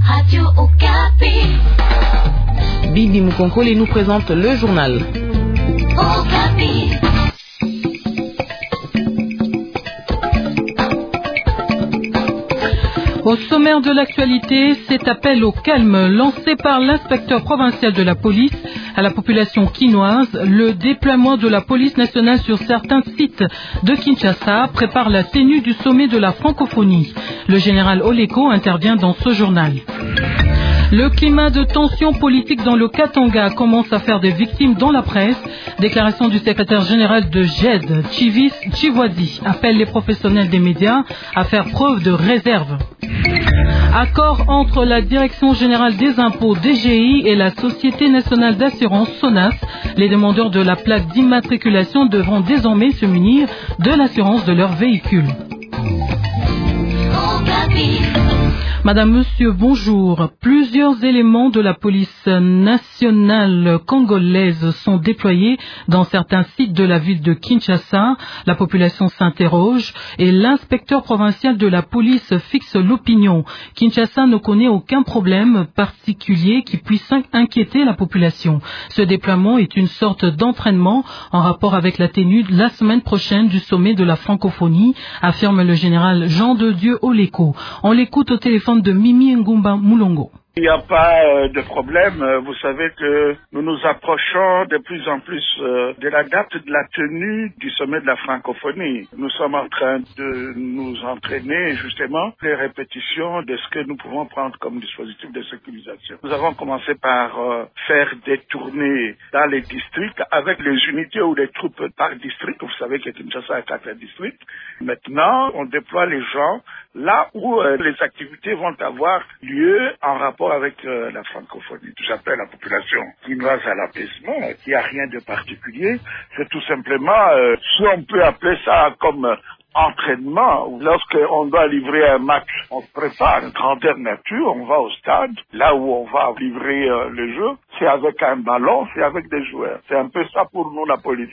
Radio Okapi. Bibi Mukonkole nous présente le journal. Okapi. Au sommaire de l'actualité, cet appel au calme lancé par l'inspecteur provincial de la police à la population quinoise. Le déploiement de la police nationale sur certains sites de Kinshasa prépare la tenue du sommet de la francophonie. Le général Oleko intervient dans ce journal. Le climat de tension politique dans le Katanga commence à faire des victimes dans la presse. Déclaration du secrétaire général de GED, Chivis Chivoisi, appelle les professionnels des médias à faire preuve de réserve. Accord entre la Direction générale des impôts DGI et la Société nationale d'assurance SONAS. Les demandeurs de la plaque d'immatriculation devront désormais se munir de l'assurance de leur véhicule. Madame, Monsieur, bonjour. Plusieurs éléments de la police nationale congolaise sont déployés dans certains sites de la ville de Kinshasa. La population s'interroge et l'inspecteur provincial de la police fixe l'opinion. Kinshasa ne connaît aucun problème particulier qui puisse inquiéter la population. Ce déploiement est une sorte d'entraînement en rapport avec la tenue la semaine prochaine du sommet de la francophonie, affirme le général Jean de Dieu Oleko. On l'écoute au téléphone de Mimi Ngumba Moulongo. Il n'y a pas de problème. Vous savez que nous nous approchons de plus en plus de la date de la tenue du sommet de la francophonie. Nous sommes en train de nous entraîner justement les répétitions de ce que nous pouvons prendre comme dispositif de sécurisation. Nous avons commencé par faire des tournées dans les districts avec les unités ou les troupes par district. Vous savez que Kinshasa a 4 districts. Maintenant, on déploie les gens là où les activités vont avoir lieu en rapport avec la francophonie. J'appelle la population quinoise à l'apaisement, il n'y a rien de particulier. C'est tout simplement, si on peut appeler ça comme entraînement. Lorsqu'on doit livrer un match, on se prépare. Grandeur nature, on va au stade. Là où on va livrer le jeu, c'est avec un ballon, c'est avec des joueurs. C'est un peu ça pour nous, la police.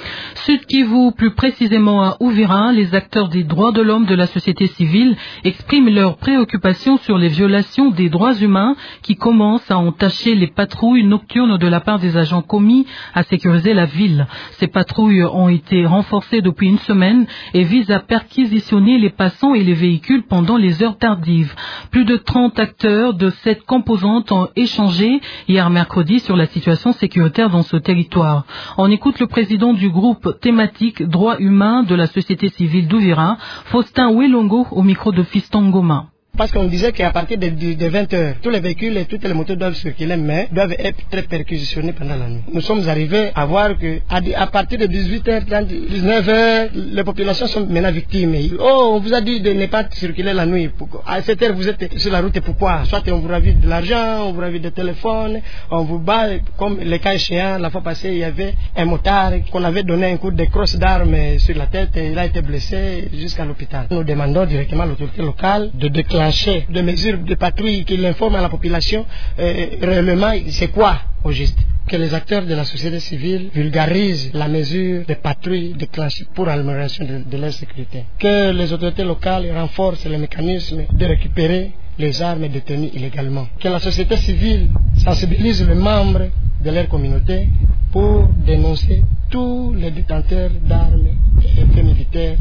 Sud Kivu, plus précisément à Uvira, les acteurs des droits de l'homme de la société civile expriment leurs préoccupations sur les violations des droits humains qui commencent à entacher les patrouilles nocturnes de la part des agents commis à sécuriser la ville. Ces patrouilles ont été renforcées depuis une semaine et visent à perquisitionner les passants et les véhicules pendant les heures tardives. Plus de 30 acteurs de cette composante ont échangé hier mercredi sur la situation sécuritaire dans ce territoire. On écoute le président du groupe thématique droits humains de la société civile d'Uvira, Faustin Welongo, au micro de Fiston Goma. Parce qu'on disait qu'à partir de 20 heures, tous les véhicules et toutes les motos doivent circuler, mais doivent être perquisitionnés pendant la nuit. Nous sommes arrivés à voir que à partir de 18h30, 19h, les populations sont maintenant victimes. Oh, on vous a dit de ne pas circuler la nuit. À cette heure, vous êtes sur la route, pourquoi? Soit on vous ravit de l'argent, on vous ravit de téléphone, on vous bat, comme le cas échéant, la fois passée, il y avait un motard qu'on avait donné un coup de crosse d'arme sur la tête et il a été blessé jusqu'à l'hôpital. Nous demandons directement à l'autorité locale de déclarer des mesures de patrouille qui l'informent à la population réellement c'est quoi au juste. Que les acteurs de la société civile vulgarisent la mesure de patrouille déclenchée pour l'amélioration de leur sécurité. Que les autorités locales renforcent les mécanismes de récupérer les armes détenues illégalement. Que la société civile sensibilise les membres de leur communauté pour dénoncer tous les détenteurs d'armes et faits militaires.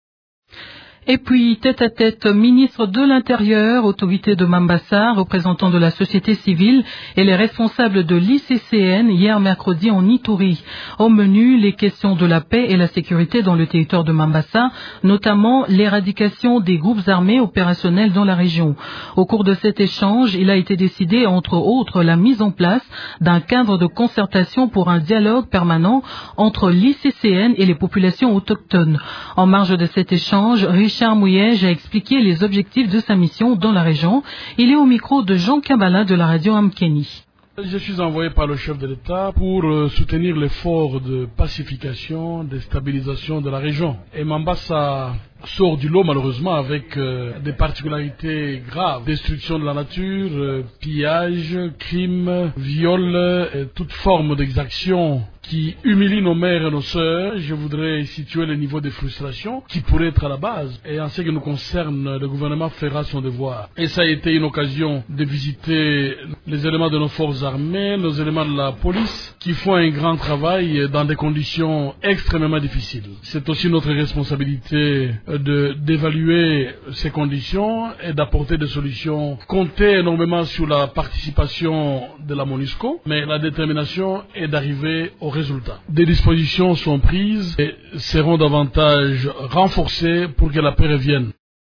Et puis, tête à tête, ministre de l'Intérieur, autorité de Mambasa, représentant de la société civile et les responsables de l'ICCN hier mercredi en Ituri. Au menu, les questions de la paix et la sécurité dans le territoire de Mambasa, notamment l'éradication des groupes armés opérationnels dans la région. Au cours de cet échange, il a été décidé, entre autres, la mise en place d'un cadre de concertation pour un dialogue permanent entre l'ICCN et les populations autochtones. En marge de cet échange, Richard Mouyej a expliqué les objectifs de sa mission dans la région. Il est au micro de Jean Kabala de la radio Amkeni. Je suis envoyé par le chef de l'État pour soutenir l'effort de pacification, de stabilisation de la région. Et Mambasa sort du lot malheureusement avec des particularités graves. Destruction de la nature, pillage, crime, viol, toute forme d'exaction qui humilie nos mères et nos sœurs. Je voudrais situer le niveau de frustration qui pourrait être à la base. Et en ce qui nous concerne, le gouvernement fera son devoir. Et ça a été une occasion de visiter les éléments de nos forces armées, nos éléments de la police, qui font un grand travail dans des conditions extrêmement difficiles. C'est aussi notre responsabilité d'évaluer ces conditions et d'apporter des solutions. Compter énormément sur la participation de la MONUSCO, mais la détermination est d'arriver au résultat. Des dispositions sont prises et seront davantage renforcées pour que la paix revienne.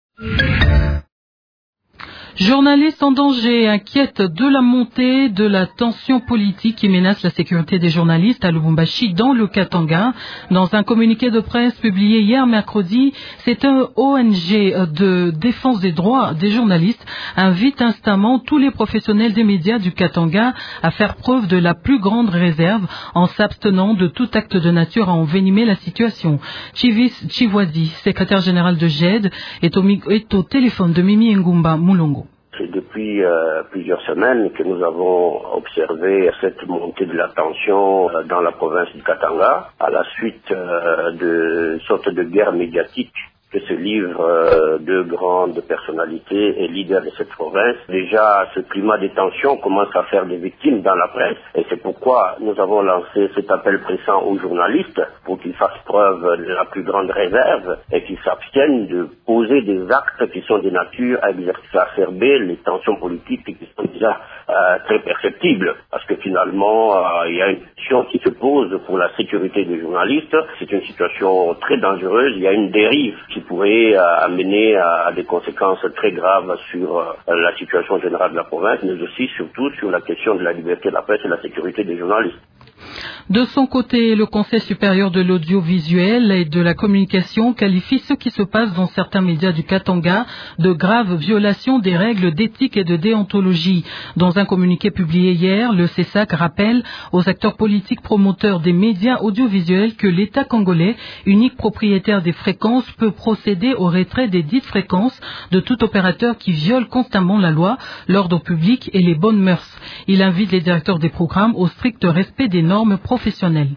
Journalistes en danger inquiètent de la montée de la tension politique qui menace la sécurité des journalistes à Lubumbashi dans le Katanga. Dans un communiqué de presse publié hier mercredi, cette ONG de défense des droits des journalistes invite instamment tous les professionnels des médias du Katanga à faire preuve de la plus grande réserve en s'abstenant de tout acte de nature à envenimer la situation. Chivis Chivwadi, secrétaire général de GED, est au téléphone de Mimi Ngumba Mulongo. C'est depuis plusieurs semaines que nous avons observé cette montée de la tension dans la province du Katanga à la suite de sorte de guerre médiatique que se livrent deux grandes personnalités et leaders de cette province. Déjà, ce climat de tension commence à faire des victimes dans la presse et c'est pourquoi nous avons lancé cet appel pressant aux journalistes pour qu'ils fassent preuve de la plus grande réserve et qu'ils s'abstiennent de poser des actes qui sont de nature à exacerber les tensions politiques qui sont déjà très perceptibles. Parce que finalement, il y a une question qui se pose pour la sécurité des journalistes. C'est une situation très dangereuse. Il y a une dérive qui pourrait amener à des conséquences très graves sur la situation générale de la province, mais aussi surtout sur la question de la liberté de la presse et de la sécurité des journalistes. De son côté, le Conseil supérieur de l'audiovisuel et de la communication qualifie ce qui se passe dans certains médias du Katanga de graves violations des règles d'éthique et de déontologie. Dans un communiqué publié hier, le CESAC rappelle aux acteurs politiques promoteurs des médias audiovisuels que l'État congolais, unique propriétaire des fréquences, peut procéder au retrait des dites fréquences de tout opérateur qui viole constamment la loi, l'ordre public et les bonnes mœurs. Il invite les directeurs des programmes au strict respect des normes professionnelles.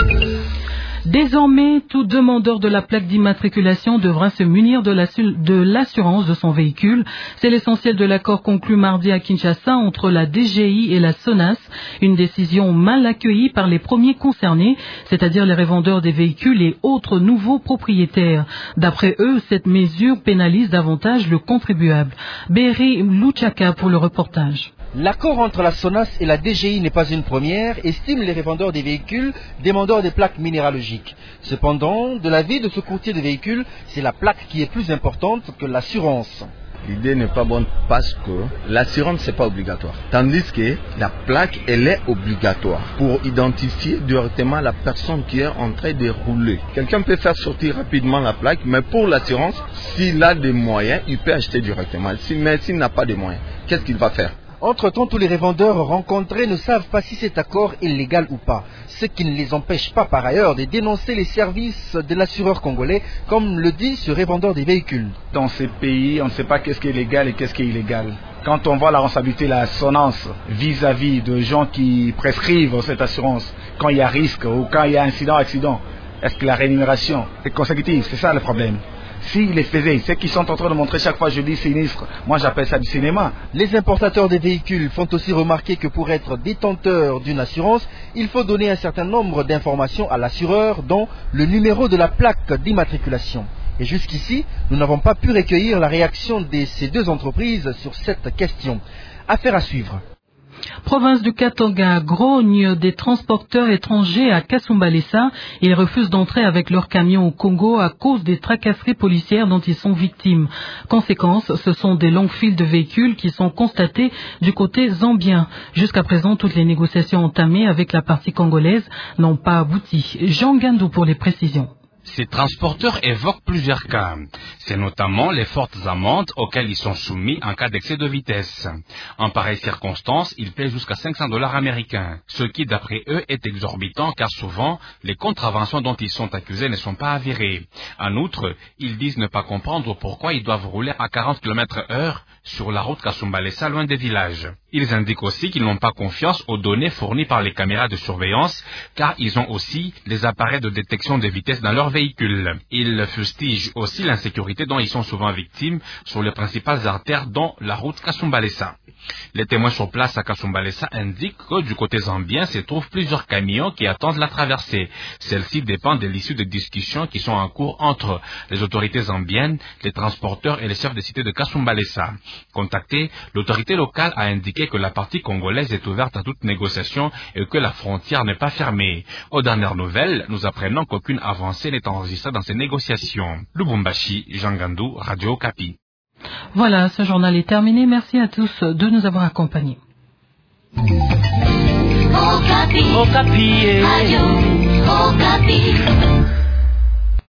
Désormais, tout demandeur de la plaque d'immatriculation devra se munir de l'assurance de son véhicule. C'est l'essentiel de l'accord conclu mardi à Kinshasa entre la DGI et la SONAS, une décision mal accueillie par les premiers concernés, c'est-à-dire les revendeurs des véhicules et autres nouveaux propriétaires. D'après eux, cette mesure pénalise davantage le contribuable. Berry Luchaka pour le reportage. L'accord entre la SONAS et la DGI n'est pas une première, estiment les revendeurs des véhicules, demandeurs des plaques minéralogiques. Cependant, de l'avis de ce courtier de véhicules, c'est la plaque qui est plus importante que l'assurance. L'idée n'est pas bonne parce que l'assurance n'est pas obligatoire. Tandis que la plaque, elle est obligatoire pour identifier directement la personne qui est en train de rouler. Quelqu'un peut faire sortir rapidement la plaque, mais pour l'assurance, s'il a des moyens, il peut acheter directement. Mais s'il n'a pas de moyens, qu'est-ce qu'il va faire ? Entre-temps, tous les revendeurs rencontrés ne savent pas si cet accord est légal ou pas, ce qui ne les empêche pas par ailleurs de dénoncer les services de l'assureur congolais, comme le dit ce revendeur des véhicules. Dans ces pays, on ne sait pas qu'est-ce qui est légal et qu'est-ce qui est illégal. Quand on voit la responsabilité, la SONAS vis-à-vis de gens qui prescrivent cette assurance, quand il y a risque ou quand il y a accident, est-ce que la rémunération est consécutive? C'est ça le problème. S'ils les faisaient, ceux qui sont en train de montrer chaque fois, je dis sinistre, moi j'appelle ça du cinéma. Les importateurs des véhicules font aussi remarquer que pour être détenteur d'une assurance, il faut donner un certain nombre d'informations à l'assureur, dont le numéro de la plaque d'immatriculation. Et jusqu'ici, nous n'avons pas pu recueillir la réaction de ces deux entreprises sur cette question. Affaire à suivre. Province du Katanga, grogne des transporteurs étrangers à Kasumbalesa. Ils refusent d'entrer avec leurs camions au Congo à cause des tracasseries policières dont ils sont victimes. Conséquence, ce sont des longues files de véhicules qui sont constatées du côté zambien. Jusqu'à présent, toutes les négociations entamées avec la partie congolaise n'ont pas abouti. Jean Gandou pour les précisions. Ces transporteurs évoquent plusieurs cas. C'est notamment les fortes amendes auxquelles ils sont soumis en cas d'excès de vitesse. En pareille circonstance, ils paient jusqu'à $500 américains, ce qui, d'après eux, est exorbitant car souvent, les contraventions dont ils sont accusés ne sont pas avérées. En outre, ils disent ne pas comprendre pourquoi ils doivent rouler à 40 km/h sur la route Kasumbalesa loin des villages. Ils indiquent aussi qu'ils n'ont pas confiance aux données fournies par les caméras de surveillance car ils ont aussi les appareils de détection de vitesse dans leur véhicule. Ils fustigent aussi l'insécurité dont ils sont souvent victimes sur les principales artères dont la route Kasumbalesa. Les témoins sur place à Kasumbalesa indiquent que du côté zambien se trouvent plusieurs camions qui attendent la traversée. Celle-ci dépend de l'issue des discussions qui sont en cours entre les autorités zambiennes, les transporteurs et les chefs de cité de Kasumbalesa. Contacté, l'autorité locale a indiqué que la partie congolaise est ouverte à toute négociation et que la frontière n'est pas fermée. Aux dernières nouvelles, nous apprenons qu'aucune avancée n'est enregistrée dans ces négociations. Lubumbashi, Jean Gandou, Radio Okapi. Voilà, ce journal est terminé. Merci à tous de nous avoir accompagnés. Okapi. Okapi. Radio Okapi.